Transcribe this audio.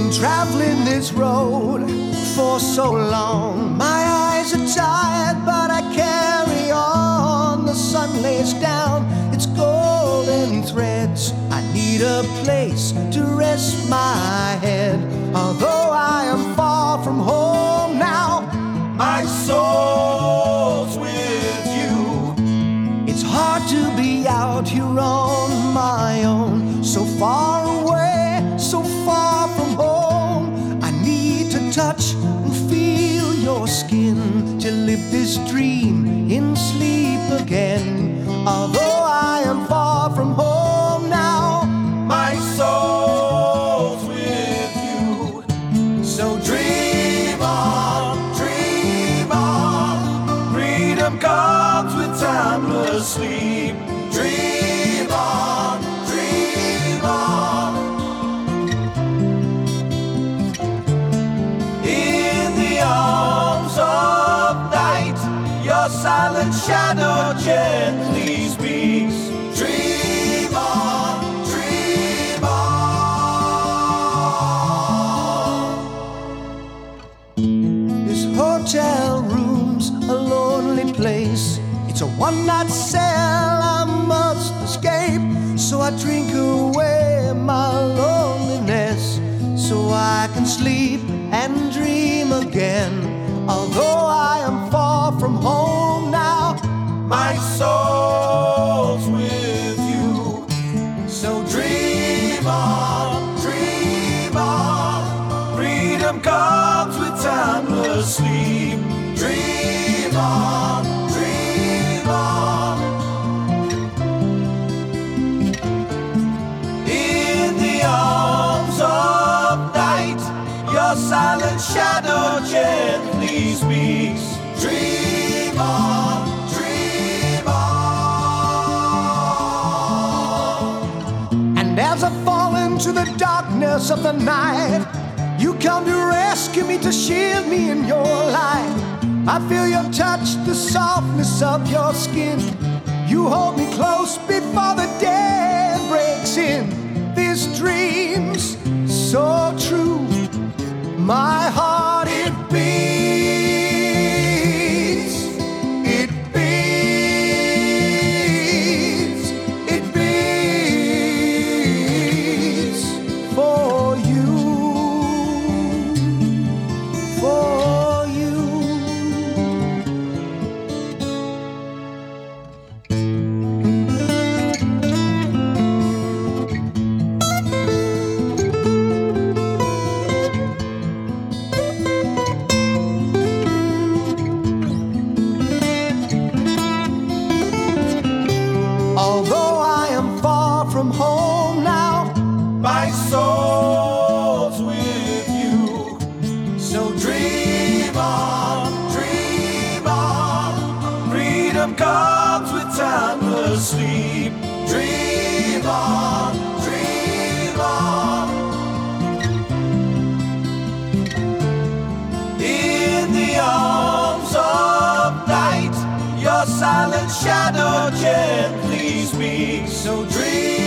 been traveling this road for so long. My eyes are tired, but I carry on. The sun lays down its golden threads. I need a place to rest my head. Although I am far from home now, my soul's with you. It's hard to be out here on my own, so far away, so far from home. I need to touch and feel your skin, to live this dream in sleep again. Although I am far from home now, my soul's with you. So dream on, dream on. Freedom comes with timeless sleep. Dream on, dream on. In the arms of night, your silent shadow gently speaks. Dream on, dream on. This hotel room's a lonely place. It's a one-night cell I must escape. So I drink away my loneliness, so I can sleep and dream again. Although I am far from home now, my soul's with you. So dream on, dream on. Freedom comes with timeless sleep. Dream on, dream on. In the arms of night, your silent shadow gently speaks. Dream on, dream on. And as I fall into the darkness of the night, you come to rescue me, to shield me in your light. I feel your touch, the softness of your skin. You hold me close before the day breaks in. This dream's so true. My heart, it beats, it beats, it beats for you, for you. Although I am far from home now, my soul's with you. So dream on, dream on. Freedom comes with timeless sleep. Dream on, dream on. In the arms of night, your silent shadow gently speaks. So dream